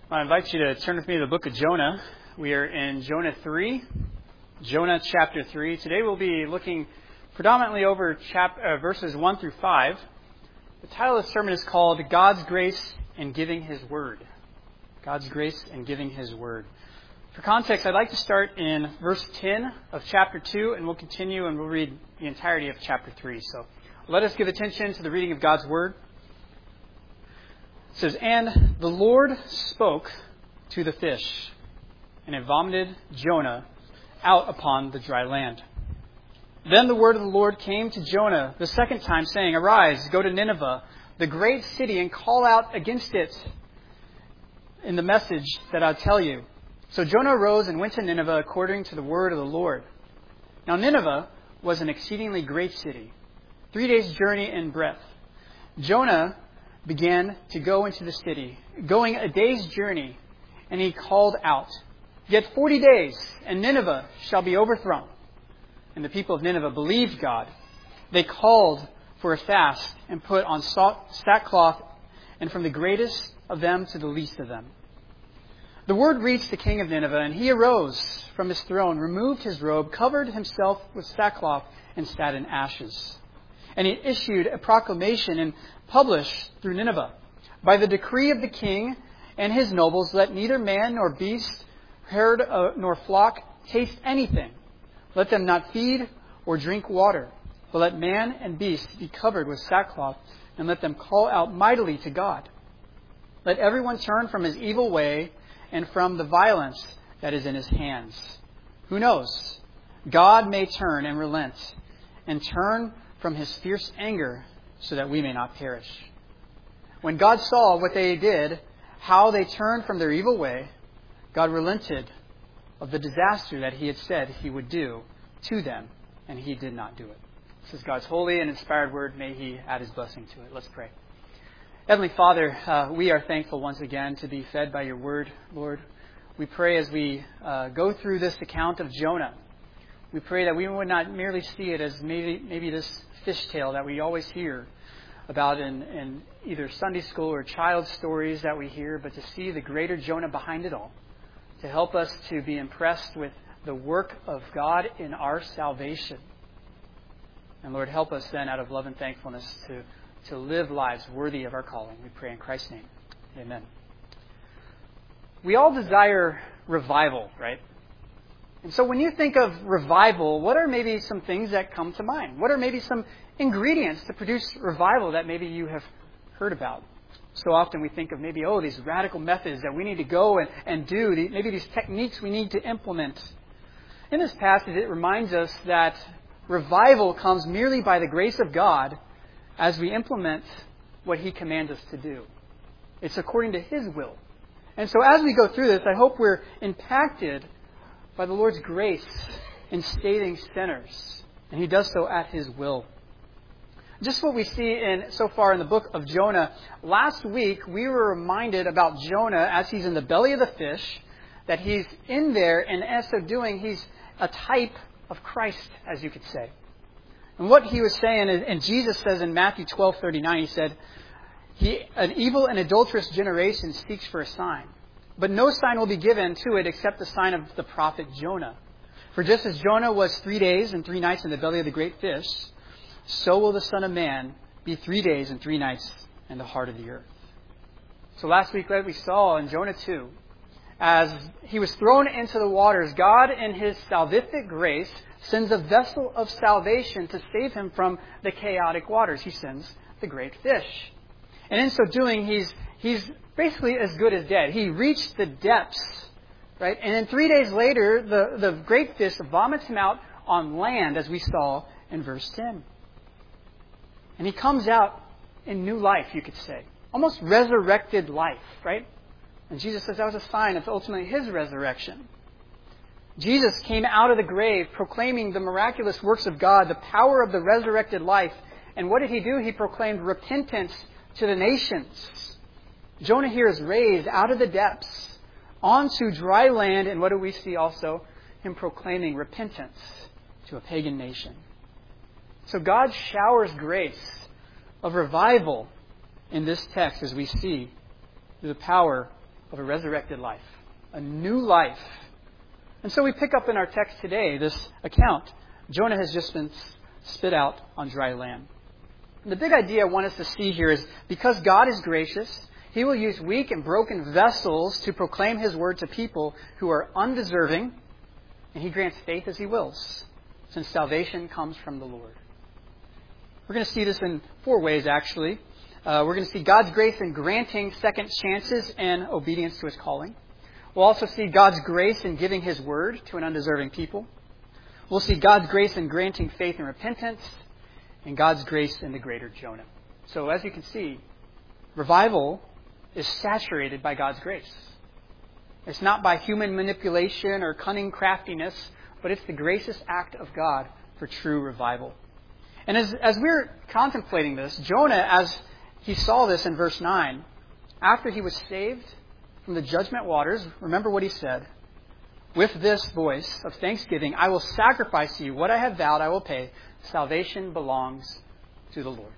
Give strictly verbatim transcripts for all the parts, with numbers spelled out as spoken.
I invite you to turn with me to the book of Jonah. We are in Jonah three, Jonah chapter three. Today we'll be looking predominantly over chap- uh, verses one through five. The title of the sermon is called God's Grace in Giving His Word. God's Grace in Giving His Word. For context, I'd like to start in verse ten of chapter two, and we'll continue and we'll read the entirety of chapter three. So let us give attention to the reading of God's Word. It says, "And the Lord spoke to the fish, and it vomited Jonah out upon the dry land. Then the word of the Lord came to Jonah the second time, saying, Arise, go to Nineveh, the great city, and call out against it in the message that I tell you. So Jonah arose and went to Nineveh according to the word of the Lord. Now Nineveh was an exceedingly great city, three days' journey in breadth. Jonah began to go into the city, going a day's journey, and he called out, Yet forty days, and Nineveh shall be overthrown. And the people of Nineveh believed God. They called for a fast and put on sackcloth, and from the greatest of them to the least of them. The word reached the king of Nineveh, and he arose from his throne, removed his robe, covered himself with sackcloth, and sat in ashes. And he issued a proclamation and published through Nineveh, By the decree of the king and his nobles, let neither man nor beast, herd uh, nor flock taste anything. Let them not feed or drink water, but let man and beast be covered with sackcloth, and let them call out mightily to God. Let everyone turn from his evil way and from the violence that is in his hands. Who knows? God may turn and relent, and turn from his fierce anger, so that we may not perish. When God saw what they did, how they turned from their evil way, God relented of the disaster that he had said he would do to them, and he did not do it." This is God's holy and inspired word. May he add his blessing to it. Let's pray. Heavenly Father, uh, we are thankful once again to be fed by your word, Lord. We pray as we uh, go through this account of Jonah, we pray that we would not merely see it as maybe, maybe this fish tale that we always hear about in, in either Sunday school or child stories that we hear, but to see the greater Jonah behind it all, to help us to be impressed with the work of God in our salvation. And Lord, help us then out of love and thankfulness to, to live lives worthy of our calling. We pray in Christ's name. Amen. We all desire revival, right? And so when you think of revival, what are maybe some things that come to mind? What are maybe some ingredients to produce revival that maybe you have heard about? So often we think of maybe, oh, these radical methods that we need to go and, and do, maybe these techniques we need to implement. In this passage, it reminds us that revival comes merely by the grace of God as we implement what He commands us to do. It's according to His will. And so as we go through this, I hope we're impacted by the Lord's grace in saving sinners. And He does so at His will. Just what we see in so far in the book of Jonah. Last week, we were reminded about Jonah as he's in the belly of the fish, that he's in there, and as so doing, he's a type of Christ, as you could say. And what he was saying, is, and Jesus says in Matthew twelve thirty-nine, he said, he, an evil and adulterous generation seeks for a sign, but no sign will be given to it except the sign of the prophet Jonah. For just as Jonah was three days and three nights in the belly of the great fish, so will the Son of Man be three days and three nights in the heart of the earth. So last week, what we saw in Jonah two, as he was thrown into the waters, God in His salvific grace sends a vessel of salvation to save him from the chaotic waters. He sends the great fish. And in so doing, he's he's basically as good as dead. He reached the depths, right? And then three days later, the, the great fish vomits him out on land, as we saw in verse ten. And he comes out in new life, you could say. Almost resurrected life, right? And Jesus says that was a sign of ultimately His resurrection. Jesus came out of the grave proclaiming the miraculous works of God, the power of the resurrected life. And what did He do? He proclaimed repentance to the nations. Jonah here is raised out of the depths onto dry land. And what do we see also? Him proclaiming repentance to a pagan nation. So God showers grace of revival in this text as we see through the power of a resurrected life, a new life. And so we pick up in our text today this account. Jonah has just been spit out on dry land. And the big idea I want us to see here is because God is gracious, He will use weak and broken vessels to proclaim His word to people who are undeserving, and He grants faith as He wills, since salvation comes from the Lord. We're going to see this in four ways, actually. Uh, we're going to see God's grace in granting second chances and obedience to His calling. We'll also see God's grace in giving His word to an undeserving people. We'll see God's grace in granting faith and repentance, and God's grace in the greater Jonah. So as you can see, revival is saturated by God's grace. It's not by human manipulation or cunning craftiness, but it's the gracious act of God for true revival. And as, as we're contemplating this, Jonah, as he saw this in verse nine, after he was saved from the judgment waters, remember what he said. With this voice of thanksgiving, I will sacrifice to you what I have vowed I will pay. Salvation belongs to the Lord.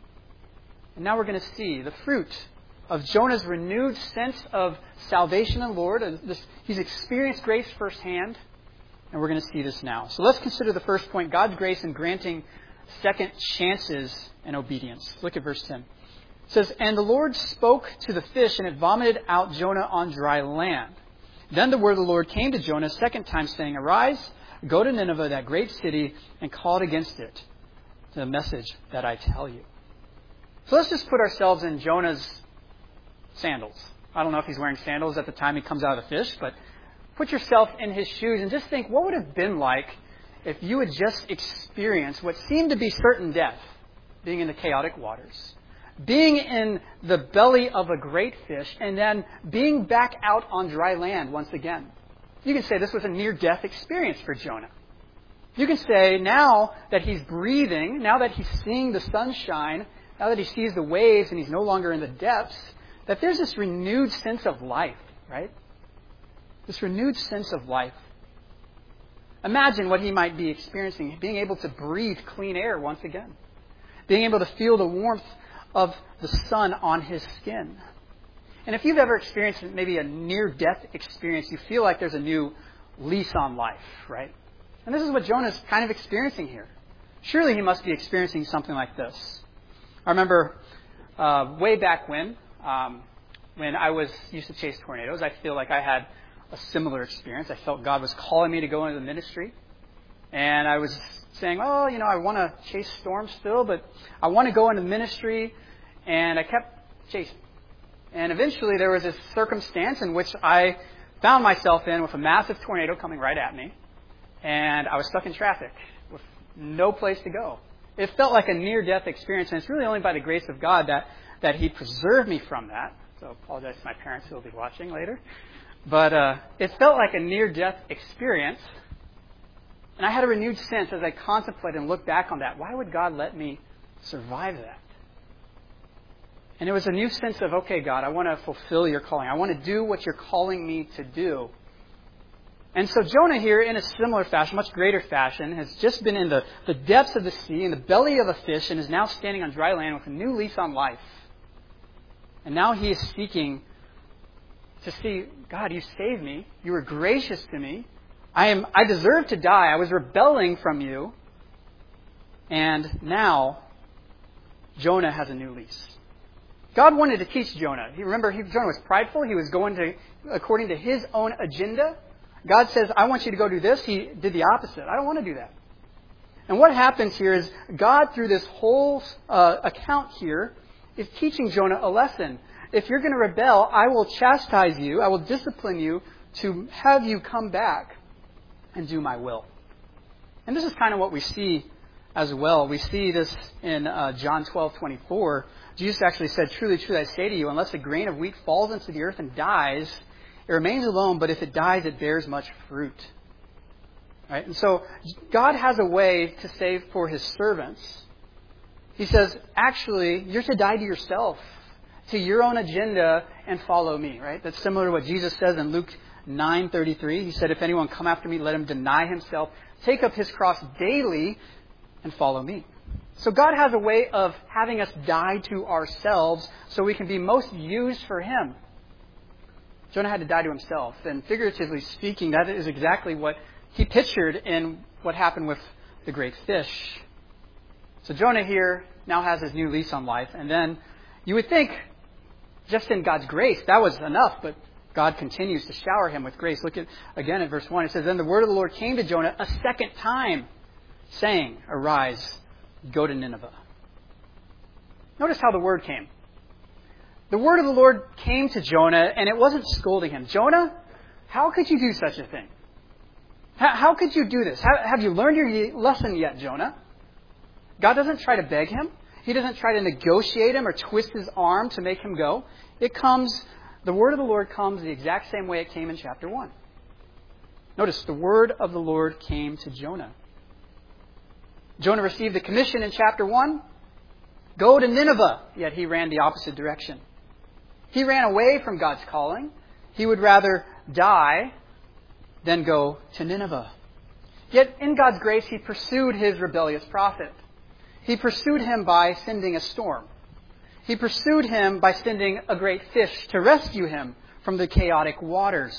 And now we're going to see the fruit of Jonah's renewed sense of salvation in the Lord. This, he's experienced grace firsthand, and we're going to see this now. So let's consider the first point, God's grace in granting second chances and obedience. Look at verse ten. It says, And the Lord spoke to the fish, and it vomited out Jonah on dry land. Then the word of the Lord came to Jonah a second time, saying, Arise, go to Nineveh, that great city, and call it against it, the message that I tell you. So let's just put ourselves in Jonah's sandals. I don't know if he's wearing sandals at the time he comes out of the fish, but put yourself in his shoes and just think, what would it have been like if you had just experienced what seemed to be certain death, being in the chaotic waters, being in the belly of a great fish, and then being back out on dry land once again? You can say this was a near-death experience for Jonah. You can say now that he's breathing, now that he's seeing the sunshine, now that he sees the waves and he's no longer in the depths, that there's this renewed sense of life, right? This renewed sense of life. Imagine what he might be experiencing, being able to breathe clean air once again, being able to feel the warmth of the sun on his skin. And if you've ever experienced maybe a near-death experience, you feel like there's a new lease on life, right? And this is what Jonah's kind of experiencing here. Surely he must be experiencing something like this. I remember uh, way back when, um, when I was used to chase tornadoes, I feel like I had a similar experience. I felt God was calling me to go into the ministry. And I was saying, oh, you know, I want to chase storms still, but I want to go into ministry. And I kept chasing. And eventually there was this circumstance in which I found myself in with a massive tornado coming right at me. And I was stuck in traffic with no place to go. It felt like a near-death experience, and it's really only by the grace of God that, that He preserved me from that. So I apologize to my parents who will be watching later. But uh, it felt like a near-death experience. And I had a renewed sense as I contemplated and looked back on that. Why would God let me survive that? And it was a new sense of, okay, God, I want to fulfill your calling. I want to do what you're calling me to do. And so Jonah here, in a similar fashion, much greater fashion, has just been in the, the depths of the sea, in the belly of a fish, and is now standing on dry land with a new lease on life. And now he is seeking to see, God, you saved me. You were gracious to me. I am. I deserve to die. I was rebelling from you. And now Jonah has a new lease. God wanted to teach Jonah. You remember, he, Jonah was prideful. He was going to, according to his own agenda. God says, I want you to go do this. He did the opposite. I don't want to do that. And what happens here is God, through this whole uh, account here, is teaching Jonah a lesson. If you're going to rebel, I will chastise you. I will discipline you to have you come back and do my will. And this is kind of what we see as well. We see this in uh, John twelve twenty-four. Jesus actually said, truly, truly, I say to you, unless a grain of wheat falls into the earth and dies, it remains alone, but if it dies, it bears much fruit. Right? And so God has a way to save for His servants. He says, actually, you're to die to yourself, to your own agenda, and follow me. Right? That's similar to what Jesus says in Luke nine thirty-three. He said, if anyone come after me, let him deny himself, take up his cross daily, and follow me. So God has a way of having us die to ourselves so we can be most used for Him. Jonah had to die to himself. And figuratively speaking, that is exactly what he pictured in what happened with the great fish. So Jonah here now has his new lease on life. And then you would think just in God's grace, that was enough. But God continues to shower him with grace. Look at again at verse one. It says, "Then the word of the Lord came to Jonah a second time, saying, 'Arise, go to Nineveh.'" Notice how the word came. The word of the Lord came to Jonah, and it wasn't scolding him. "Jonah, how could you do such a thing? How, how could you do this? How, have you learned your lesson yet, Jonah?" God doesn't try to beg him. He doesn't try to negotiate him or twist his arm to make him go. It comes, the word of the Lord comes the exact same way it came in chapter one. Notice, the word of the Lord came to Jonah. Jonah received the commission in chapter one. Go to Nineveh. Yet he ran the opposite direction. He ran away from God's calling. He would rather die than go to Nineveh. Yet in God's grace, he pursued his rebellious prophet. He pursued him by sending a storm. He pursued him by sending a great fish to rescue him from the chaotic waters.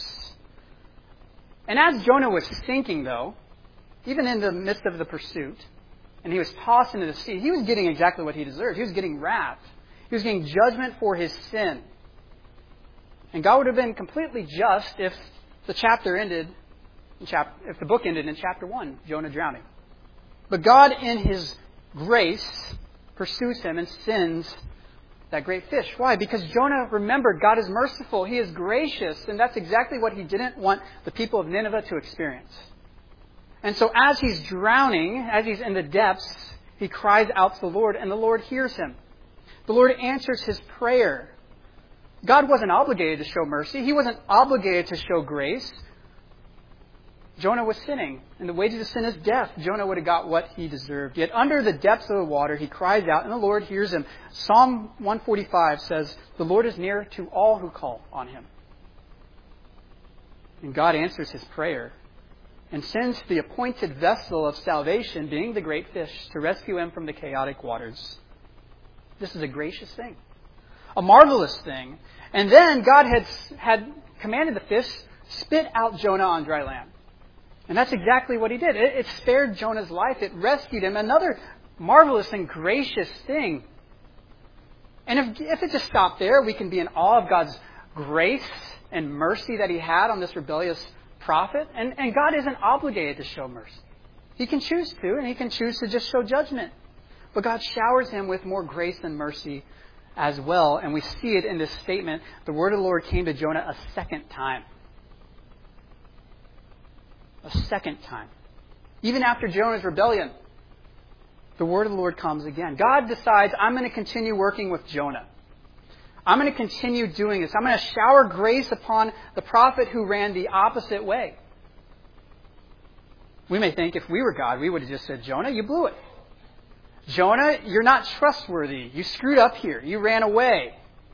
And as Jonah was sinking, though, even in the midst of the pursuit, and he was tossed into the sea, he was getting exactly what he deserved. He was getting wrath. He was getting judgment for his sin. And God would have been completely just if the chapter ended, in chap- if the book ended in chapter one, Jonah drowning. But God, in his grace, pursues him and sends that great fish. Why? Because Jonah remembered God is merciful. He is gracious. And that's exactly what he didn't want the people of Nineveh to experience. And so as he's drowning, as he's in the depths, he cries out to the Lord, and the Lord hears him. The Lord answers his prayer. God wasn't obligated to show mercy. He wasn't obligated to show grace. Jonah was sinning, and the wages of sin is death. Jonah would have got what he deserved. Yet under the depths of the water, he cries out, and the Lord hears him. Psalm one forty-five says, "The Lord is near to all who call on him." And God answers his prayer and sends the appointed vessel of salvation, being the great fish, to rescue him from the chaotic waters. This is a gracious thing, a marvelous thing. And then God had, had commanded the fish, spit out Jonah on dry land. And that's exactly what he did. It, it spared Jonah's life. It rescued him. Another marvelous and gracious thing. And if, if it just stopped there, we can be in awe of God's grace and mercy that he had on this rebellious prophet. And, and God isn't obligated to show mercy. He can choose to, and he can choose to just show judgment. But God showers him with more grace and mercy as well. And we see it in this statement. The word of the Lord came to Jonah a second time. A second time. Even after Jonah's rebellion, the word of the Lord comes again. God decides, I'm going to continue working with Jonah. I'm going to continue doing this. I'm going to shower grace upon the prophet who ran the opposite way. We may think if we were God, we would have just said, Jonah, you blew it. Jonah, you're not trustworthy. You screwed up here. You ran away.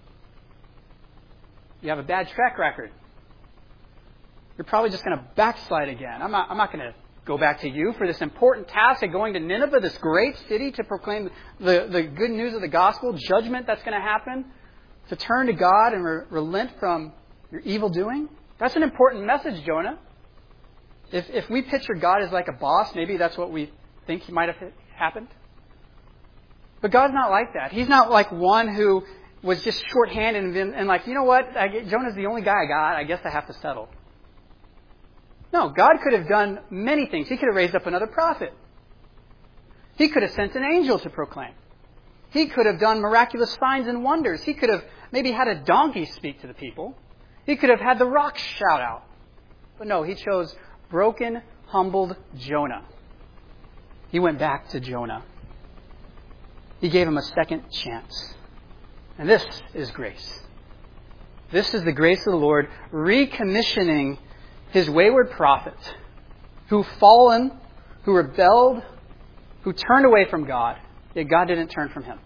You have a bad track record. You're probably just going to backslide again. I'm not, I'm not going to go back to you for this important task of going to Nineveh, this great city, to proclaim the, the good news of the gospel, judgment that's going to happen, to turn to God and re- relent from your evil doing. That's an important message, Jonah. If, if we picture God as like a boss, maybe that's what we think might have happened. But God's not like that. He's not like one who was just shorthanded and, and like, you know what, I get, Jonah's the only guy I got. I guess I have to settle. No, God could have done many things. He could have raised up another prophet. He could have sent an angel to proclaim. He could have done miraculous signs and wonders. He could have maybe had a donkey speak to the people. He could have had the rocks shout out. But no, he chose broken, humbled Jonah. He went back to Jonah. He gave him a second chance. And this is grace. This is the grace of the Lord recommissioning His wayward prophet, who fallen, who rebelled, who turned away from God, yet God didn't turn from him.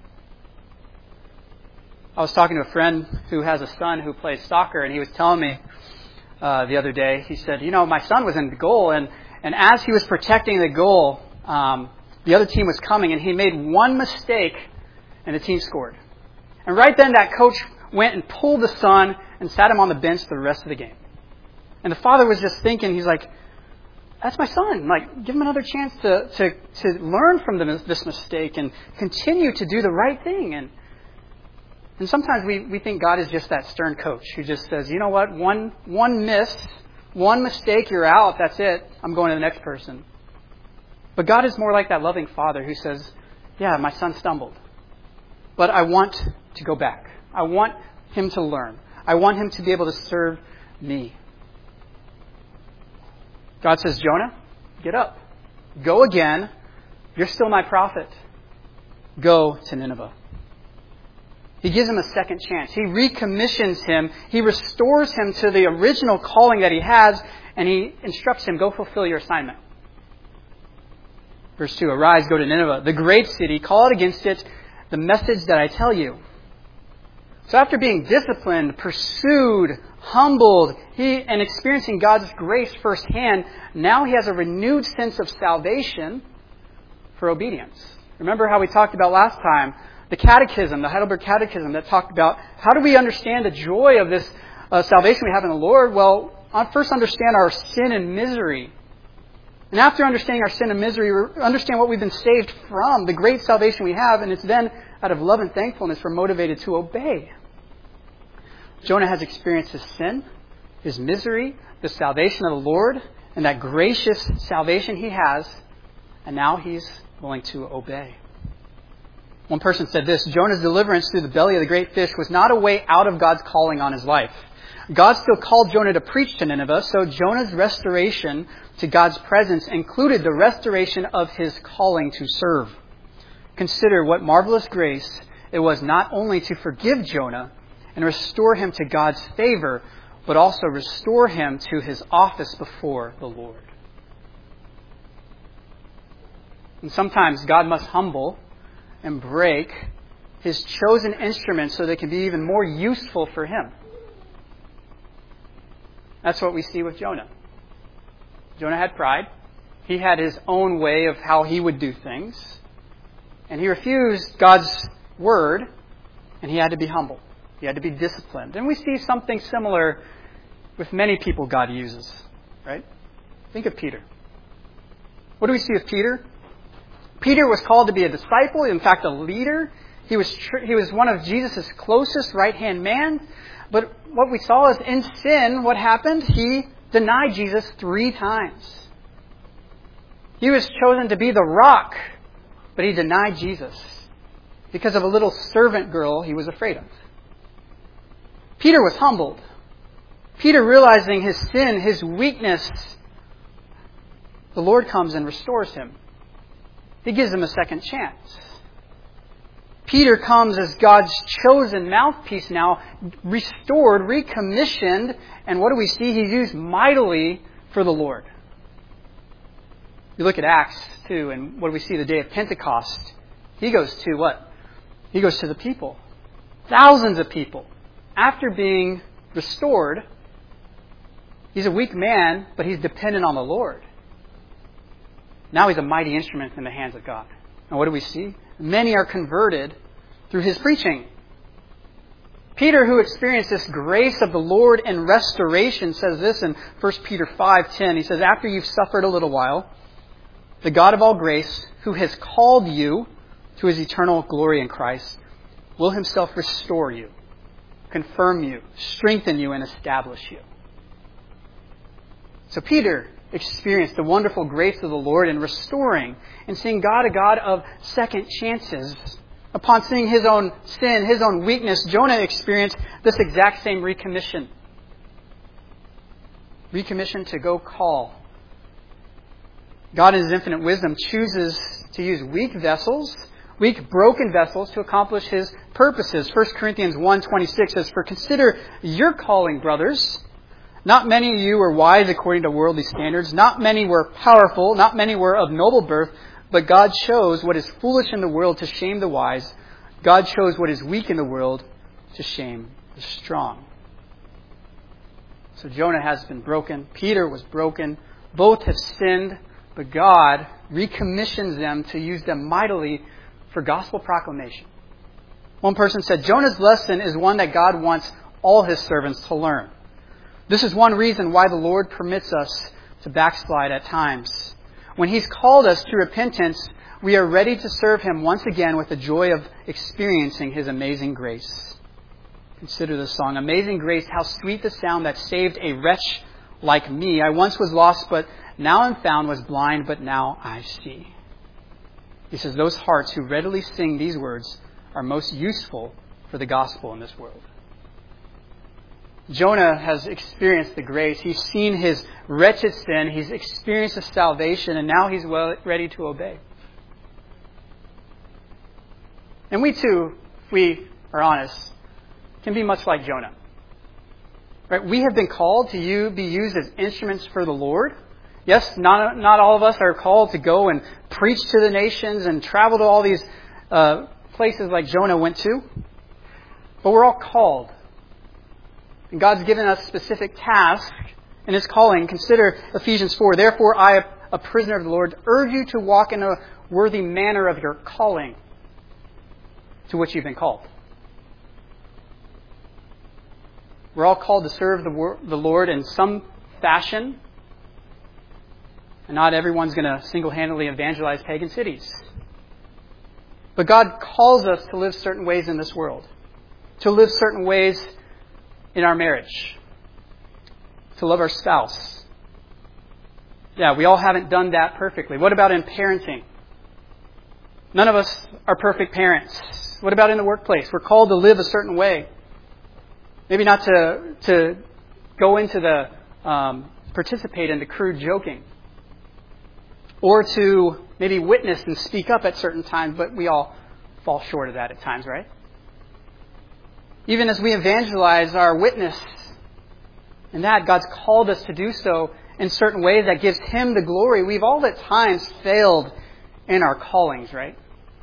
I was talking to a friend who has a son who plays soccer, and he was telling me uh, the other day, he said, you know, my son was in the goal, and, and as he was protecting the goal, um, the other team was coming, and he made one mistake, and the team scored. And right then that coach went and pulled the son and sat him on the bench the rest of the game. And the father was just thinking, he's like, that's my son. Like, give him another chance to, to, to learn from the, this mistake and continue to do the right thing. And and sometimes we, we think God is just that stern coach who just says, you know what, one one miss, one mistake, you're out, that's it. I'm going to the next person. But God is more like that loving father who says, yeah, my son stumbled, but I want to go back. I want him to learn. I want him to be able to serve me. God says, Jonah, get up. Go again. You're still my prophet. Go to Nineveh. He gives him a second chance. He recommissions him. He restores him to the original calling that he has, and he instructs him, go fulfill your assignment. Verse two, arise, go to Nineveh, the great city, call out against it the message that I tell you. So after being disciplined, pursued, humbled, he and experiencing God's grace firsthand, now he has a renewed sense of salvation for obedience. Remember how we talked about last time, the catechism, the Heidelberg Catechism that talked about how do we understand the joy of this uh, salvation we have in the Lord? Well, first understand our sin and misery. And after understanding our sin and misery, we understand what we've been saved from, the great salvation we have, and it's then out of love and thankfulness we're motivated to obey. Jonah has experienced his sin, his misery, the salvation of the Lord, and that gracious salvation he has, and now he's willing to obey. One person said this, Jonah's deliverance through the belly of the great fish was not a way out of God's calling on his life. God still called Jonah to preach to Nineveh, so Jonah's restoration to God's presence included the restoration of his calling to serve. Consider what marvelous grace it was not only to forgive Jonah and restore him to God's favor, but also restore him to his office before the Lord. And sometimes God must humble and break his chosen instruments so they can be even more useful for him. That's what we see with Jonah. Jonah had pride. He had his own way of how he would do things. And he refused God's word, and he had to be humble. He had to be disciplined. And we see something similar with many people God uses, right? Think of Peter. What do we see with Peter? Peter was called to be a disciple, in fact, a leader. He was tr- he was one of Jesus' closest right-hand man. But what we saw is in sin, what happened? He denied Jesus three times. He was chosen to be the rock, but he denied Jesus because of a little servant girl he was afraid of. Peter was humbled. Peter, realizing his sin, his weakness, the Lord comes and restores him. He gives him a second chance. Peter comes as God's chosen mouthpiece now, restored, recommissioned, and what do we see? He's used mightily for the Lord. You look at Acts two, and what do we see the day of Pentecost? He goes to what? He goes to the people. Thousands of people. After being restored, he's a weak man, but he's dependent on the Lord. Now he's a mighty instrument in the hands of God. And what do we see? Many are converted through his preaching. Peter, who experienced this grace of the Lord and restoration, says this in First Peter five ten. He says, after you've suffered a little while, the God of all grace, who has called you to his eternal glory in Christ, will himself restore you, confirm you, strengthen you, and establish you. So Peter experienced the wonderful grace of the Lord in restoring and seeing God a God of second chances. Upon seeing his own sin, his own weakness, Jonah experienced this exact same recommission. Recommission to go call. God in his infinite wisdom chooses to use weak vessels, weak broken vessels to accomplish his purposes. First Corinthians one twenty-six says, for consider your calling, brothers. Not many of you were wise according to worldly standards. Not many were powerful. Not many were of noble birth. But God chose what is foolish in the world to shame the wise. God chose what is weak in the world to shame the strong. So Jonah has been broken. Peter was broken. Both have sinned. But God recommissions them to use them mightily for gospel proclamation. One person said, Jonah's lesson is one that God wants all His servants to learn. This is one reason why the Lord permits us to backslide at times. When He's called us to repentance, we are ready to serve Him once again with the joy of experiencing His amazing grace. Consider this song. Amazing grace, how sweet the sound that saved a wretch like me. I once was lost, but now am found, was blind, but now I see. He says, those hearts who readily sing these words are most useful for the gospel in this world. Jonah has experienced the grace. He's seen his wretched sin. He's experienced the salvation, and now he's well ready to obey. And we too, if we are honest, can be much like Jonah. Right? We have been called to you, be used as instruments for the Lord. Yes, not, not all of us are called to go and preach to the nations and travel to all these uh, places like Jonah went to. But we're all called. And God's given us specific tasks in His calling. Consider Ephesians four. Therefore, I, a prisoner of the Lord, urge you to walk in a worthy manner of your calling to which you've been called. We're all called to serve the, wor- the Lord in some fashion. And not everyone's going to single-handedly evangelize pagan cities. But God calls us to live certain ways in this world. To live certain ways in our marriage. To love our spouse. Yeah, we all haven't done that perfectly. What about in parenting? None of us are perfect parents. What about in the workplace? We're called to live a certain way. Maybe not to to go into the, um, participate in the crude joking. Or to maybe witness and speak up at certain times, but we all fall short of that at times, right? Even as we evangelize our witness, and that God's called us to do so in certain ways that gives Him the glory. We've all at times failed in our callings, right?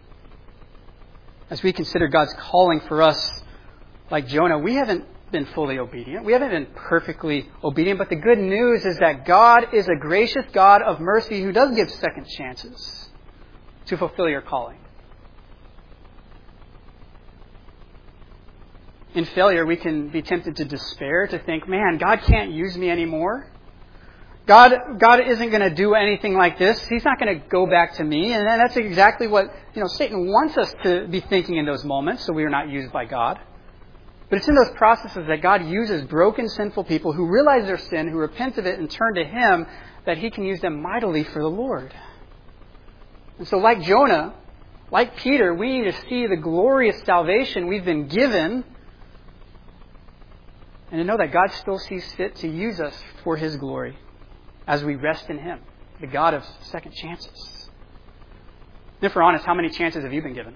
As we consider God's calling for us, like Jonah, we haven't been fully obedient. We haven't been perfectly obedient. But the good news is that God is a gracious God of mercy who does give second chances to fulfill your calling. In failure, we can be tempted to despair, to think, man, God can't use me anymore. God, God isn't going to do anything like this. He's not going to go back to me. And that's exactly what, you know, Satan wants us to be thinking in those moments, so we are not used by God. But it's in those processes that God uses broken, sinful people who realize their sin, who repent of it and turn to Him, that He can use them mightily for the Lord. And so like Jonah, like Peter, we need to see the glorious salvation we've been given and to know that God still sees fit to use us for His glory as we rest in Him, the God of second chances. And if we're honest, how many chances have you been given?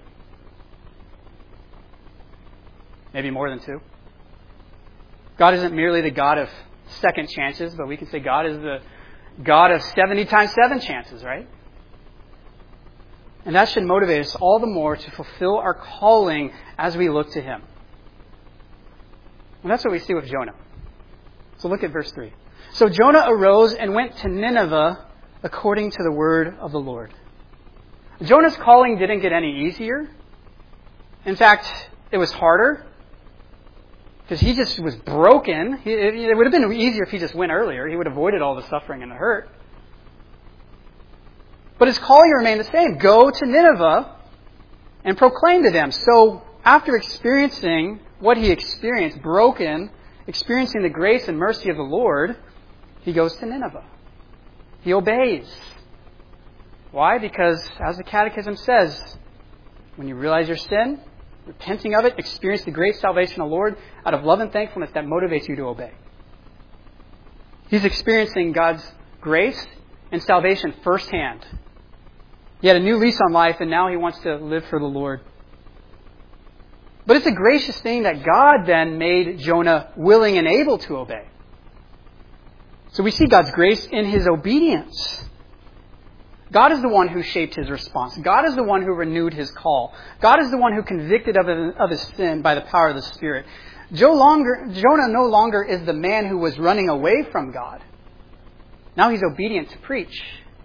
Maybe more than two. God isn't merely the God of second chances, but we can say God is the God of seventy times seven chances, right? And that should motivate us all the more to fulfill our calling as we look to Him. And that's what we see with Jonah. So look at verse three. So Jonah arose and went to Nineveh according to the word of the Lord. Jonah's calling didn't get any easier. In fact, it was harder. Because he just was broken. He, it, it would have been easier if he just went earlier. He would have avoided all the suffering and the hurt. But his calling remained the same. Go to Nineveh and proclaim to them. So after experiencing what he experienced, broken, experiencing the grace and mercy of the Lord, he goes to Nineveh. He obeys. Why? Because, as the Catechism says, when you realize your sin, repenting of it, experience the great salvation of the Lord, out of love and thankfulness, that motivates you to obey. He's experiencing God's grace and salvation firsthand. He had a new lease on life, and now he wants to live for the Lord. But it's a gracious thing that God then made Jonah willing and able to obey. So we see God's grace in his obedience. God is the one who shaped his response. God is the one who renewed his call. God is the one who convicted of, of his sin by the power of the Spirit. Joe longer, Jonah no longer is the man who was running away from God. Now he's obedient to preach.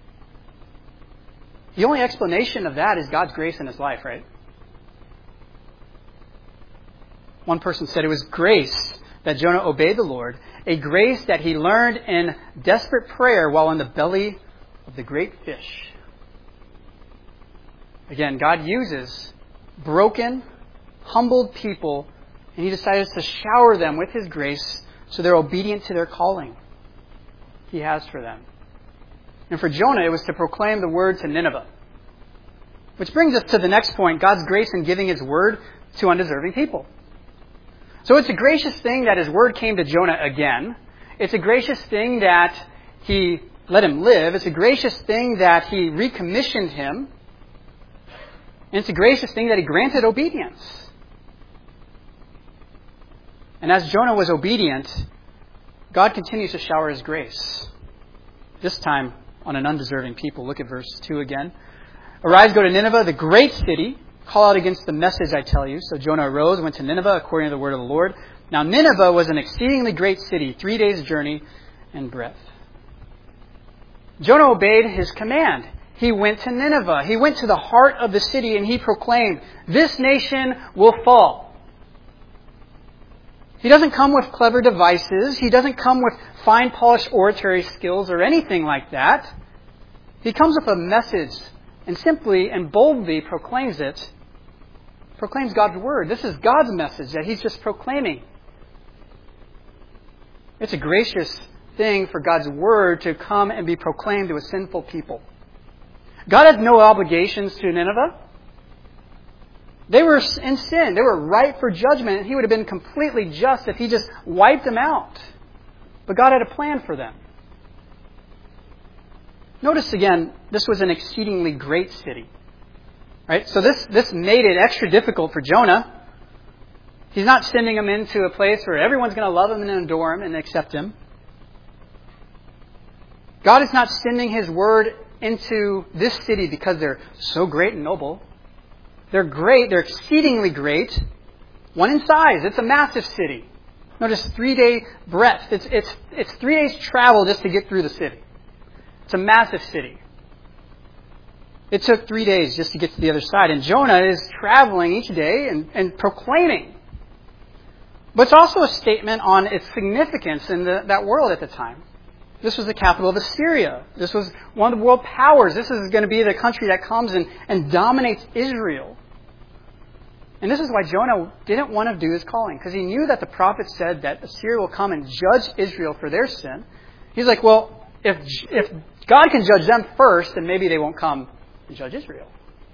The only explanation of that is God's grace in his life, right? One person said it was grace that Jonah obeyed the Lord, a grace that he learned in desperate prayer while in the belly of the great fish. Again, God uses broken, humbled people, and he decides to shower them with his grace so they're obedient to their calling he has for them. And for Jonah, it was to proclaim the word to Nineveh. Which brings us to the next point, God's grace in giving his word to undeserving people. So it's a gracious thing that his word came to Jonah again. It's a gracious thing that he let him live. It's a gracious thing that he recommissioned him. And it's a gracious thing that he granted obedience. And as Jonah was obedient, God continues to shower his grace. This time on an undeserving people. Look at verse two again. Arise, go to Nineveh, the great city. Call out against the message I tell you. So Jonah arose, went to Nineveh according to the word of the Lord. Now Nineveh was an exceedingly great city, three days' journey in breadth. Jonah obeyed his command. He went to Nineveh. He went to the heart of the city and he proclaimed, this nation will fall. He doesn't come with clever devices. He doesn't come with fine polished oratory skills or anything like that. He comes with a message and simply and boldly proclaims it, proclaims God's word. This is God's message that he's just proclaiming. It's a gracious thing for God's word to come and be proclaimed to a sinful people. God has no obligations to Nineveh. They were in sin. They were ripe for judgment, and he would have been completely just if he just wiped them out. But God had a plan for them. Notice again, this was an exceedingly great city. Right? So this, this made it extra difficult for Jonah. He's not sending him into a place where everyone's going to love him and adore him and accept him. God is not sending his word into this city because they're so great and noble. They're great. They're exceedingly great. One in size. It's a massive city. Notice three-day breadth. It's, it's, it's three days travel just to get through the city. It's a massive city. It took three days just to get to the other side. And Jonah is traveling each day and, and proclaiming. But it's also a statement on its significance in the, that world at the time. This was the capital of Assyria. This was one of the world powers. This is going to be the country that comes and, and dominates Israel. And this is why Jonah didn't want to do his calling. Because he knew that the prophet said that Assyria will come and judge Israel for their sin. He's like, well, if if God can judge them first, then maybe they won't come and judge Israel.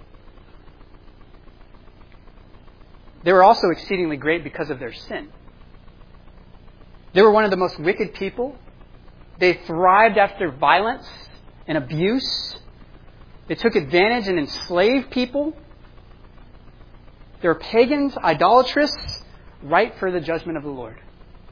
They were also exceedingly great because of their sin. They were one of the most wicked people. They thrived after violence and abuse. They took advantage and enslaved people. They were pagans, idolatrous, ripe for the judgment of the Lord.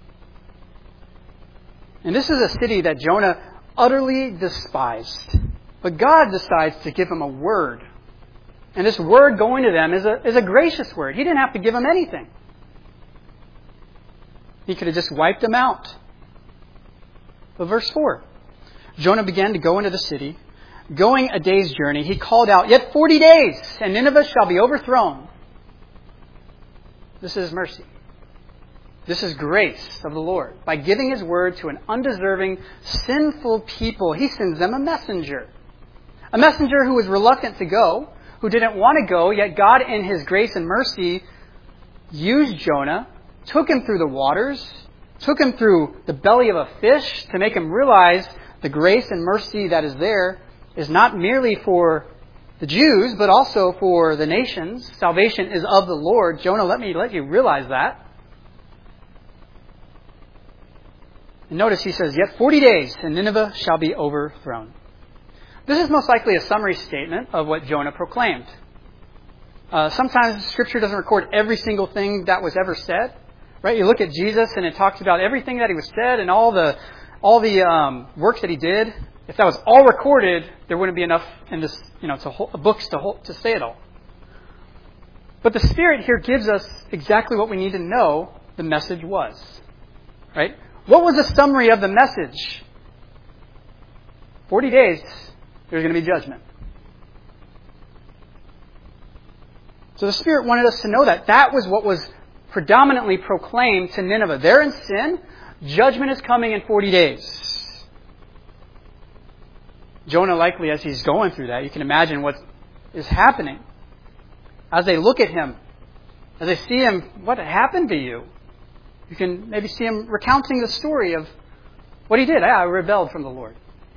And this is a city that Jonah utterly despised. But God decides to give him a word. And this word going to them is a, is a gracious word. He didn't have to give them anything. He could have just wiped them out. But verse four. Jonah began to go into the city. Going a day's journey, he called out, yet forty days, and Nineveh shall be overthrown. This is mercy. This is grace of the Lord. By giving his word to an undeserving, sinful people, he sends them a messenger. A messenger who was reluctant to go, who didn't want to go, yet God in his grace and mercy used Jonah, took him through the waters, took him through the belly of a fish to make him realize the grace and mercy that is there is not merely for the Jews, but also for the nations. Salvation is of the Lord. Jonah, let me let you realize that. And notice he says, yet forty days, and Nineveh shall be overthrown. This is most likely a summary statement of what Jonah proclaimed. Uh, sometimes Scripture doesn't record every single thing that was ever said. Right? You look at Jesus and it talks about everything that he was said and all the all the um, works that he did. If that was all recorded, there wouldn't be enough in this, you know, to hold, books to hold, to say it all. But the Spirit here gives us exactly what we need to know the message was. Right? What was the summary of the message? Forty days, there's going to be judgment. So the Spirit wanted us to know that. That was what was predominantly proclaim to Nineveh, they're in sin, judgment is coming in forty days. Jonah, likely as he's going through that, you can imagine what is happening. As they look at him, as they see him, what happened to you? You can maybe see him recounting the story of what he did. I rebelled from the Lord.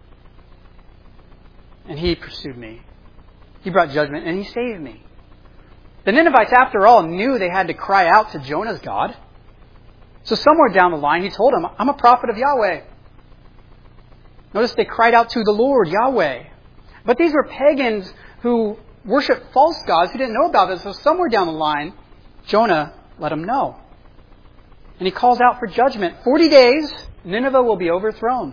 And He pursued me. He brought judgment and He saved me. The Ninevites, after all, knew they had to cry out to Jonah's God. So somewhere down the line, He told them, I'm a prophet of Yahweh. Notice they cried out to the Lord, Yahweh. But these were pagans who worshiped false gods who didn't know about this. So somewhere down the line, Jonah let them know. And he calls out for judgment. Forty days, Nineveh will be overthrown.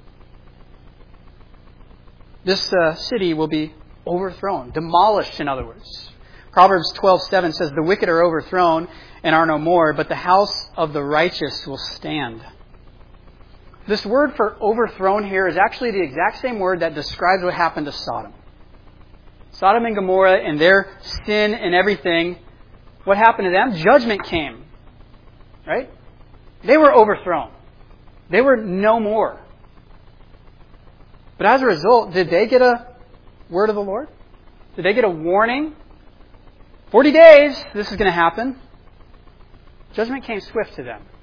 This uh, city will be overthrown, demolished, in other words. Proverbs twelve seven says, the wicked are overthrown and are no more, but the house of the righteous will stand. This word for overthrown here is actually the exact same word that describes what happened to Sodom. Sodom and Gomorrah and their sin and everything, what happened to them? Judgment came. Right? They were overthrown. They were no more. But as a result, did they get a word of the Lord? Did they get a warning? Forty days, this is going to happen. Judgment came swift to them.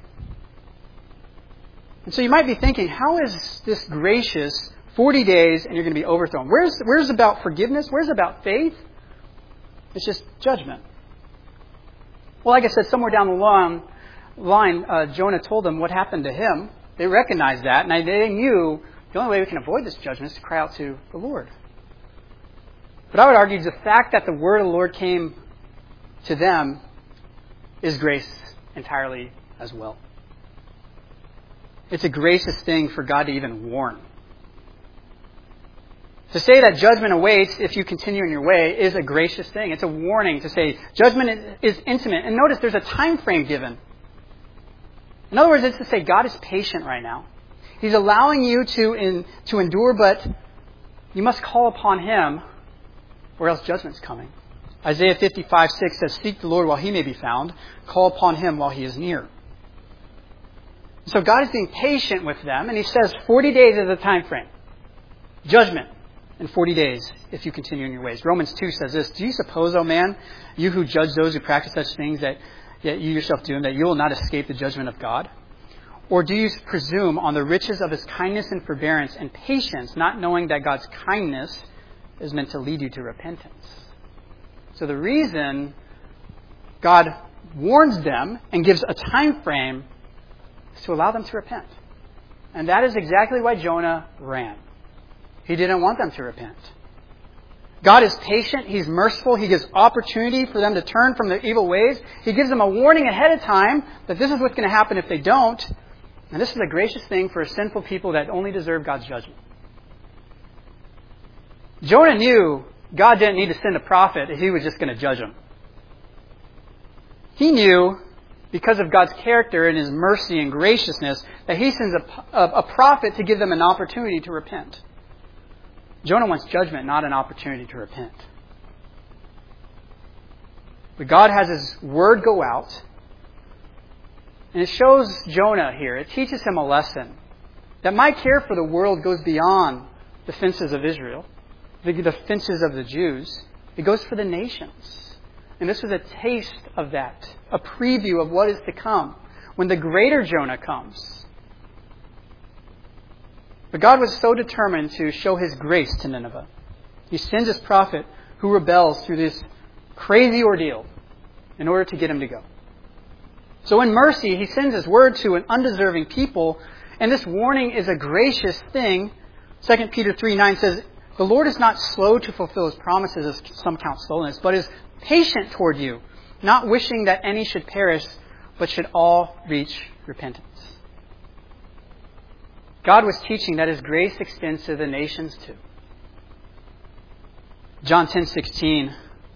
And so you might be thinking, how is this gracious forty days and you're going to be overthrown? Where's, where's about forgiveness? Where's about faith? It's just judgment. Well, like I said, somewhere down the line, line uh, Jonah told them what happened to him. They recognized that, and they knew the only way we can avoid this judgment is to cry out to the Lord. But I would argue the fact that the word of the Lord came to them is grace entirely as well. It's a gracious thing for God to even warn. To say that judgment awaits if you continue in your way is a gracious thing. It's a warning to say judgment is intimate. And notice there's a time frame given. In other words, it's to say God is patient right now. He's allowing you to, in, to endure, but you must call upon Him or else judgment's coming. Isaiah fifty-five six says, seek the Lord while He may be found. Call upon Him while He is near. So God is being patient with them, and He says forty days is the time frame. Judgment in forty days if you continue in your ways. Romans two says this, do you suppose, O man, you who judge those who practice such things that yet you yourself do, that you will not escape the judgment of God? Or do you presume on the riches of His kindness and forbearance and patience, not knowing that God's kindness is meant to lead you to repentance? So the reason God warns them and gives a time frame is to allow them to repent. And that is exactly why Jonah ran. He didn't want them to repent. God is patient. He's merciful. He gives opportunity for them to turn from their evil ways. He gives them a warning ahead of time that this is what's going to happen if they don't. And this is a gracious thing for sinful people that only deserve God's judgment. Jonah knew God didn't need to send a prophet if He was just going to judge them. He knew, because of God's character and His mercy and graciousness, that He sends a, a, a prophet to give them an opportunity to repent. Jonah wants judgment, not an opportunity to repent. But God has His word go out. And it shows Jonah here, it teaches him a lesson. That my care for the world goes beyond the fences of Israel, the, the fences of the Jews. It goes for the nations. And this was a taste of that, a preview of what is to come when the greater Jonah comes. But God was so determined to show His grace to Nineveh. He sends His prophet who rebels through this crazy ordeal in order to get him to go. So in mercy, He sends His word to an undeserving people, and this warning is a gracious thing. Second Peter three nine says, the Lord is not slow to fulfill His promises, as some count slowness, but is patient toward you, not wishing that any should perish, but should all reach repentance. God was teaching that His grace extends to the nations too. John ten sixteen,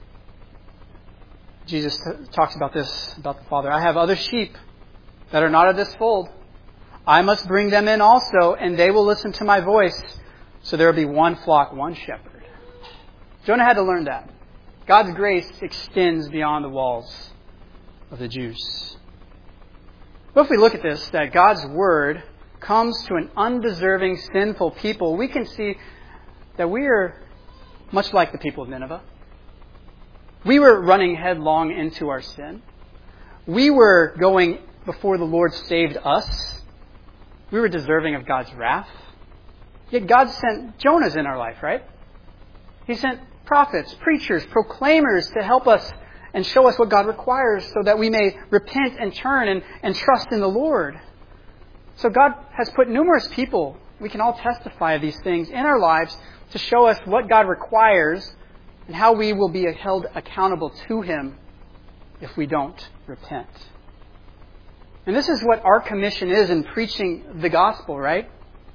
Jesus t- talks about this, about the Father. I have other sheep that are not of this fold. I must bring them in also, and they will listen to my voice. So there will be one flock, one shepherd. Jonah had to learn that. God's grace extends beyond the walls of the Jews. But if we look at this, that God's word comes to an undeserving, sinful people, we can see that we are much like the people of Nineveh. We were running headlong into our sin. We were going before the Lord saved us. We were deserving of God's wrath. Yet God sent Jonahs in our life, right? He sent prophets, preachers, proclaimers to help us and show us what God requires so that we may repent and turn and, and trust in the Lord. So God has put numerous people, we can all testify of these things, in our lives to show us what God requires and how we will be held accountable to Him if we don't repent. And this is what our commission is in preaching the gospel, right?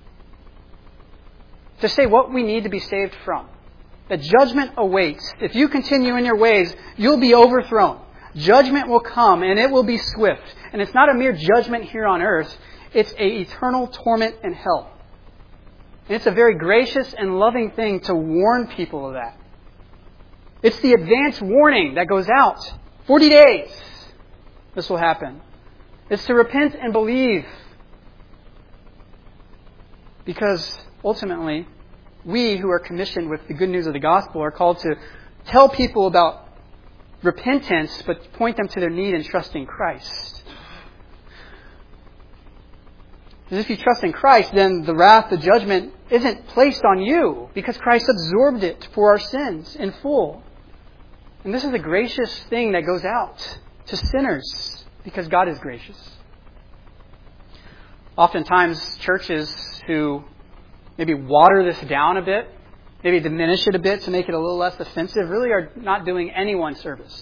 To say what we need to be saved from. That judgment awaits. If you continue in your ways, you'll be overthrown. Judgment will come, and it will be swift. And it's not a mere judgment here on earth. It's an eternal torment in hell. And it's a very gracious and loving thing to warn people of that. It's the advance warning that goes out. Forty days, this will happen. It's to repent and believe. Because ultimately, we who are commissioned with the good news of the gospel are called to tell people about repentance, but point them to their need and trust in Christ. Because if you trust in Christ, then the wrath, the judgment isn't placed on you because Christ absorbed it for our sins in full. And this is a gracious thing that goes out to sinners because God is gracious. Oftentimes, churches who maybe water this down a bit, maybe diminish it a bit to make it a little less offensive, really are not doing anyone service.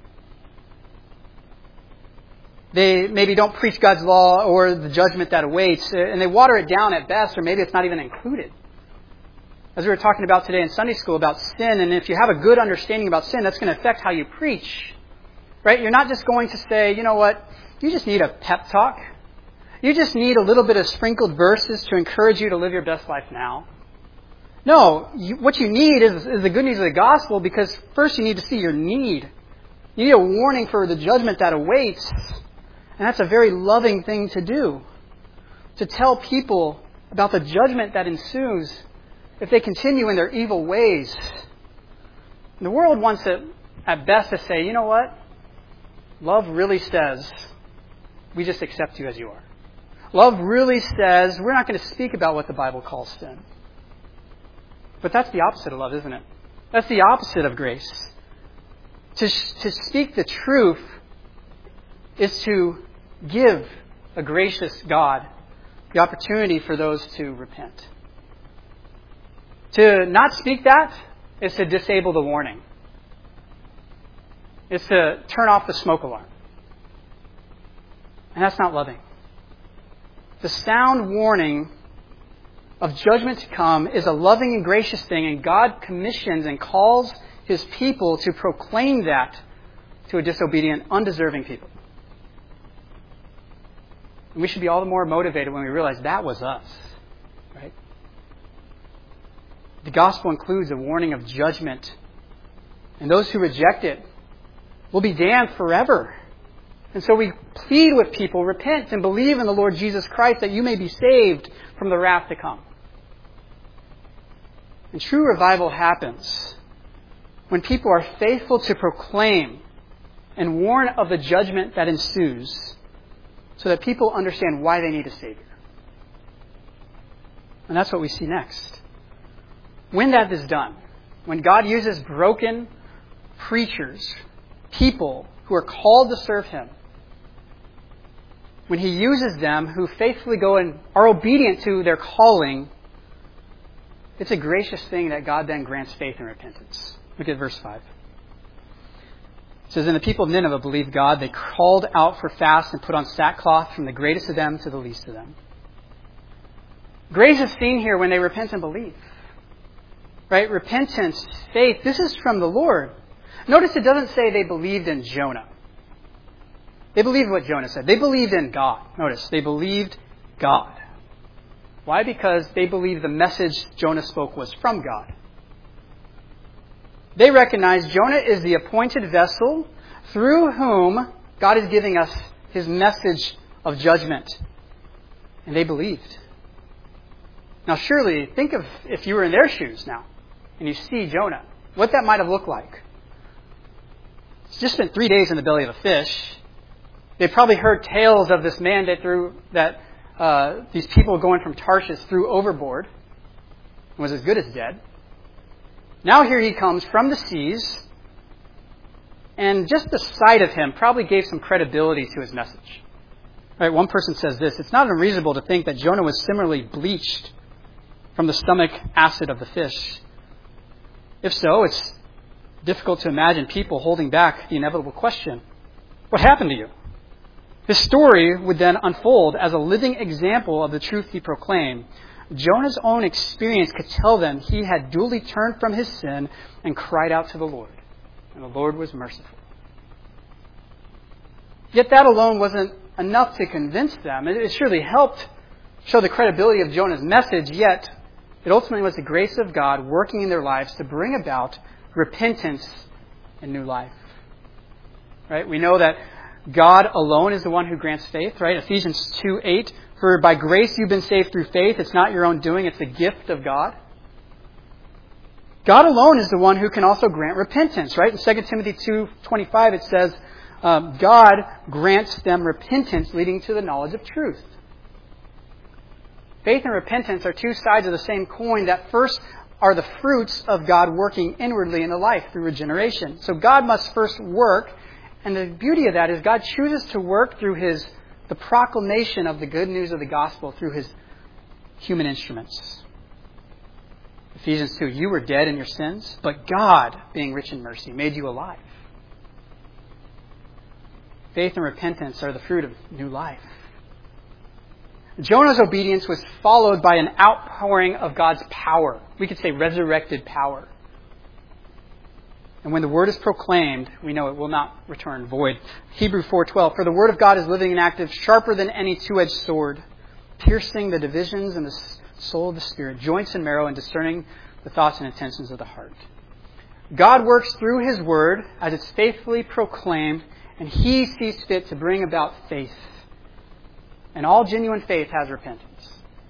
They maybe don't preach God's law or the judgment that awaits, and they water it down at best, or maybe it's not even included. As we were talking about today in Sunday school about sin, and if you have a good understanding about sin, that's going to affect how you preach. Right? You're not just going to say, you know what, you just need a pep talk. You just need a little bit of sprinkled verses to encourage you to live your best life now. No, you, what you need is, is the good news of the gospel, because first you need to see your need. You need a warning for the judgment that awaits. And that's a very loving thing to do. To tell people about the judgment that ensues if they continue in their evil ways. And the world wants it at best to say, you know what? Love really says, we just accept you as you are. Love really says, we're not going to speak about what the Bible calls sin. But that's the opposite of love, isn't it? That's the opposite of grace. To, to speak the truth is to give a gracious God the opportunity for those to repent. To not speak that is to disable the warning. It's to turn off the smoke alarm. And that's not loving. The sound warning of judgment to come is a loving and gracious thing, and God commissions and calls His people to proclaim that to a disobedient, undeserving people. And we should be all the more motivated when we realize that was us. Right? The gospel includes a warning of judgment. And those who reject it will be damned forever. And so we plead with people, repent and believe in the Lord Jesus Christ that you may be saved from the wrath to come. And true revival happens when people are faithful to proclaim and warn of the judgment that ensues, so that people understand why they need a Savior. And that's what we see next. When that is done, when God uses broken preachers, people who are called to serve Him, when He uses them who faithfully go and are obedient to their calling, it's a gracious thing that God then grants faith and repentance. Look at verse five. It says, and the people of Nineveh believed God. They called out for fast and put on sackcloth from the greatest of them to the least of them. Grace is seen here when they repent and believe. Right? Repentance, faith. This is from the Lord. Notice it doesn't say they believed in Jonah. They believed what Jonah said. They believed in God. Notice, they believed God. Why? Because they believed the message Jonah spoke was from God. They recognized Jonah is the appointed vessel through whom God is giving us His message of judgment. And they believed. Now surely, think of if you were in their shoes now, and you see Jonah, what that might have looked like. He's just spent three days in the belly of a fish. They probably heard tales of this man that threw that uh, these people going from Tarshish threw overboard and was as good as dead. Now here he comes from the seas, and just the sight of him probably gave some credibility to his message. Right? One person says this: it's not unreasonable to think that Jonah was similarly bleached from the stomach acid of the fish. If so, it's difficult to imagine people holding back the inevitable question, what happened to you? His story would then unfold as a living example of the truth he proclaimed. Jonah's own experience could tell them he had duly turned from his sin and cried out to the Lord. And the Lord was merciful. Yet that alone wasn't enough to convince them. It surely helped show the credibility of Jonah's message, yet it ultimately was the grace of God working in their lives to bring about repentance and new life. Right? We know that God alone is the one who grants faith, right? Ephesians two eight, for by grace you've been saved through faith. It's not your own doing, it's the gift of God. God alone is the one who can also grant repentance, right? In Second Timothy two twenty-five it says, um, God grants them repentance leading to the knowledge of truth. Faith and repentance are two sides of the same coin that first are the fruits of God working inwardly in the life through regeneration. So God must first work, and the beauty of that is God chooses to work through His the proclamation of the good news of the gospel through His human instruments. Ephesians two, you were dead in your sins, but God, being rich in mercy, made you alive. Faith and repentance are the fruit of new life. Jonah's obedience was followed by an outpouring of God's power. We could say resurrected power. And when the word is proclaimed, we know it will not return void. Hebrews four twelve, for the word of God is living and active, sharper than any two-edged sword, piercing the divisions and the soul of the spirit, joints and marrow, and discerning the thoughts and intentions of the heart. God works through His word as it's faithfully proclaimed, and He sees fit to bring about faith. And all genuine faith has repentance.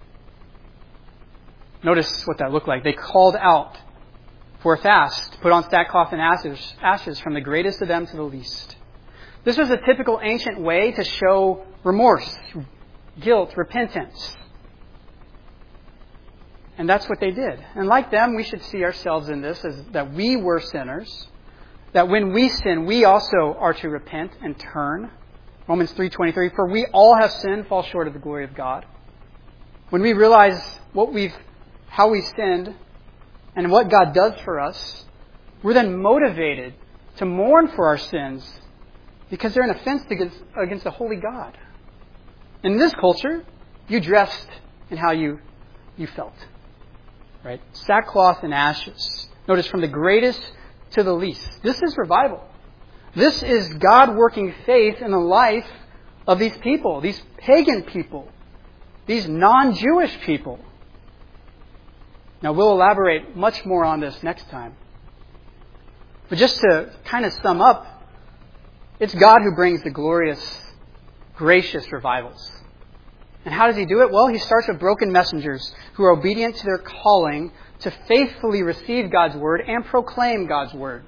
Notice what that looked like. They called out for a fast, put on sackcloth and ashes, ashes from the greatest of them to the least. This was a typical ancient way to show remorse, guilt, repentance. And that's what they did. And like them, we should see ourselves in this as that we were sinners, that when we sin, we also are to repent and turn. Romans three twenty-three, for we all have sinned, fall short of the glory of God. When we realize what we've, how we sinned and what God does for us, we're then motivated to mourn for our sins because they're an offense against, against a holy God. In this culture, you dressed in how you, you felt. Right? Sackcloth and ashes. Notice from the greatest to the least. This is revival. This is God working faith in the life of these people, these pagan people, these non-Jewish people. Now, we'll elaborate much more on this next time. But just to kind of sum up, it's God who brings the glorious, gracious revivals. And how does He do it? Well, He starts with broken messengers who are obedient to their calling to faithfully receive God's word and proclaim God's word.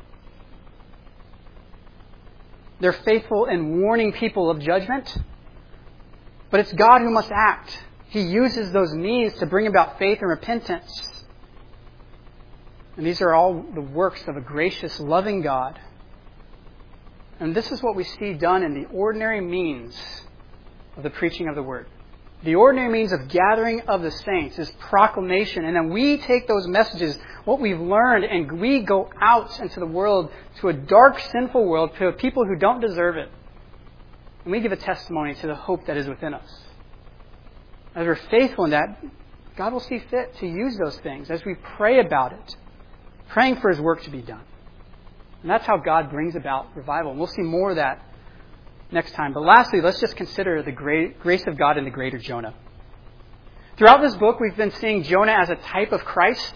They're faithful in warning people of judgment. But it's God who must act. He uses those means to bring about faith and repentance. And these are all the works of a gracious, loving God. And this is what we see done in the ordinary means of the preaching of the Word. The ordinary means of gathering of the saints is proclamation. And then we take those messages, what we've learned, and we go out into the world, to a dark, sinful world, to people who don't deserve it. And we give a testimony to the hope that is within us. As we're faithful in that, God will see fit to use those things as we pray about it, praying for His work to be done. And that's how God brings about revival. And we'll see more of that next time. But lastly, let's just consider the great grace of God in the greater Jonah. Throughout this book, we've been seeing Jonah as a type of Christ.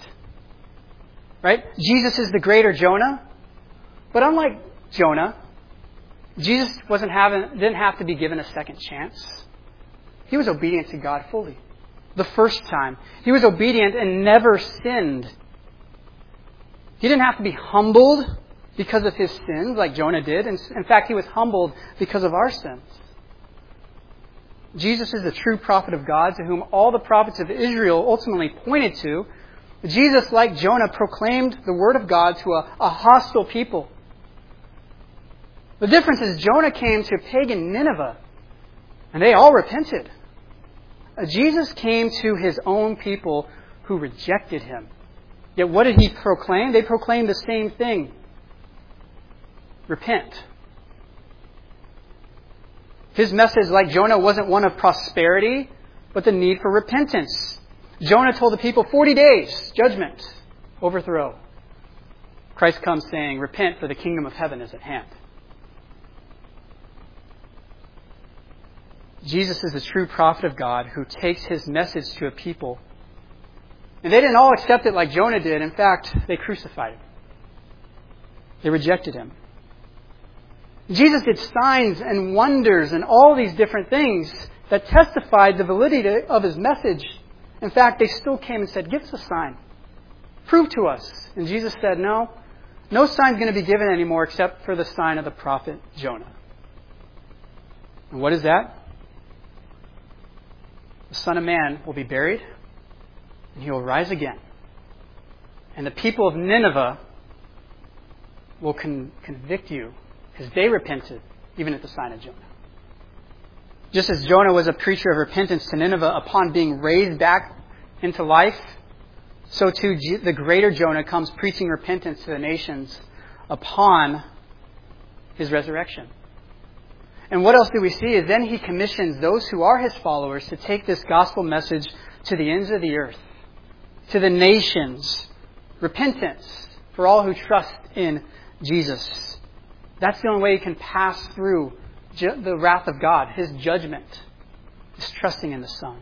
Right? Jesus is the greater Jonah. But unlike Jonah, Jesus wasn't having, didn't have to be given a second chance. He was obedient to God fully. The first time. He was obedient and never sinned. He didn't have to be humbled because of his sins like Jonah did. In fact, he was humbled because of our sins. Jesus is the true prophet of God to whom all the prophets of Israel ultimately pointed to. Jesus, like Jonah, proclaimed the word of God to a, a hostile people. The difference is Jonah came to pagan Nineveh, and they all repented. Jesus came to his own people who rejected him. Yet what did he proclaim? They proclaimed the same thing. Repent. His message, like Jonah, wasn't one of prosperity, but the need for repentance. Jonah told the people, forty days, judgment, overthrow. Christ comes saying, repent, for the kingdom of heaven is at hand. Jesus is the true prophet of God who takes his message to a people. And they didn't all accept it like Jonah did. In fact, they crucified him. They rejected him. Jesus did signs and wonders and all these different things that testified the validity of his message. In fact, they still came and said, give us a sign. Prove to us. And Jesus said, no, no sign's going to be given anymore except for the sign of the prophet Jonah. And what is that? The Son of Man will be buried, and he will rise again. And the people of Nineveh will con- convict you because they repented even at the sign of Jonah. Just as Jonah was a preacher of repentance to Nineveh upon being raised back into life, so too the greater Jonah comes preaching repentance to the nations upon his resurrection. And what else do we see is then he commissions those who are his followers to take this gospel message to the ends of the earth, to the nations. Repentance for all who trust in Jesus. That's the only way you can pass through ju- the wrath of God, his judgment, is trusting in the Son.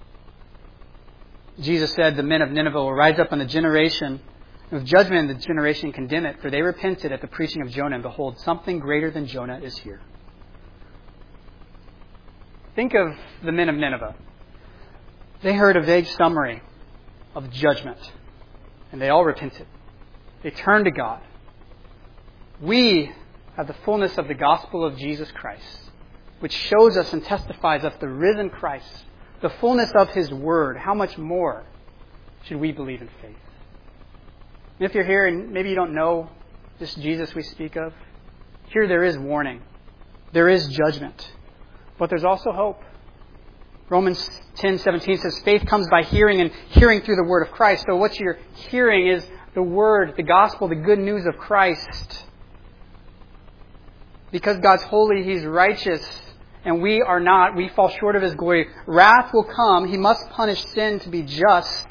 Jesus said the men of Nineveh will rise up on the generation of judgment, and the generation condemn it, for they repented at the preaching of Jonah, and behold, something greater than Jonah is here. Think of the men of Nineveh. They heard a vague summary of judgment, and they all repented. They turned to God. We have the fullness of the gospel of Jesus Christ, which shows us and testifies of the risen Christ, the fullness of his word. How much more should we believe in faith? And if you're here and maybe you don't know this Jesus we speak of, here there is warning. There is judgment. But there's also hope. Romans ten seventeen says, faith comes by hearing, and hearing through the word of Christ. So what you're hearing is the word, the gospel, the good news of Christ. Because God's holy, he's righteous, and we are not. We fall short of his glory. Wrath will come. He must punish sin to be just.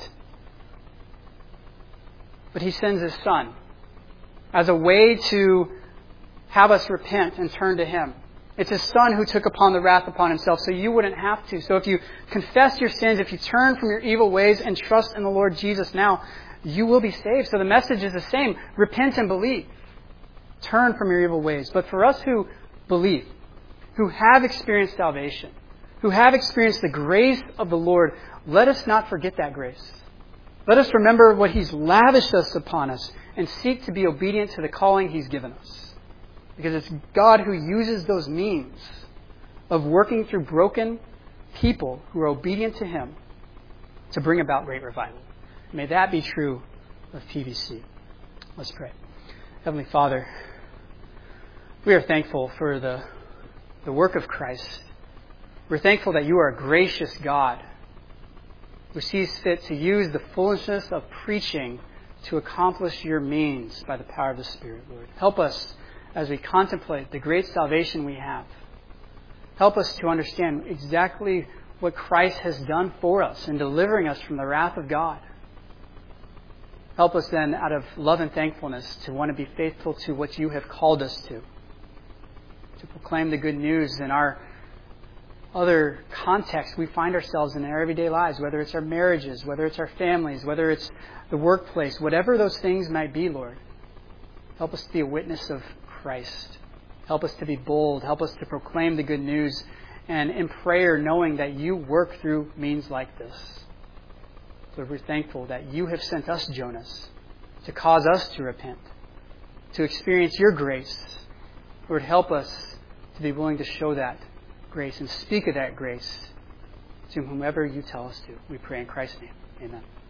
But he sends his Son as a way to have us repent and turn to him. It's his Son who took upon the wrath upon himself, so you wouldn't have to. So if you confess your sins, if you turn from your evil ways and trust in the Lord Jesus now, you will be saved. So the message is the same. Repent and believe. Turn from your evil ways. But for us who believe, who have experienced salvation, who have experienced the grace of the Lord, let us not forget that grace. Let us remember what he's lavished us upon us and seek to be obedient to the calling he's given us. Because it's God who uses those means of working through broken people who are obedient to him to bring about great revival. May that be true of P V C. Let's pray. Heavenly Father, we are thankful for the, the work of Christ. We're thankful that you are a gracious God who sees fit to use the foolishness of preaching to accomplish your means by the power of the Spirit, Lord. Help us as we contemplate the great salvation we have. Help us to understand exactly what Christ has done for us in delivering us from the wrath of God. Help us then, out of love and thankfulness, to want to be faithful to what you have called us to. To proclaim the good news in our other contexts we find ourselves in our everyday lives, whether it's our marriages, whether it's our families, whether it's the workplace, whatever those things might be, Lord. Help us to be a witness of Christ. Help us to be bold. Help us to proclaim the good news. And in prayer, knowing that you work through means like this. Lord, we're thankful that you have sent us, Jonas, to cause us to repent, to experience your grace. Lord, help us to be willing to show that grace and speak of that grace to whomever you tell us to. We pray in Christ's name. Amen.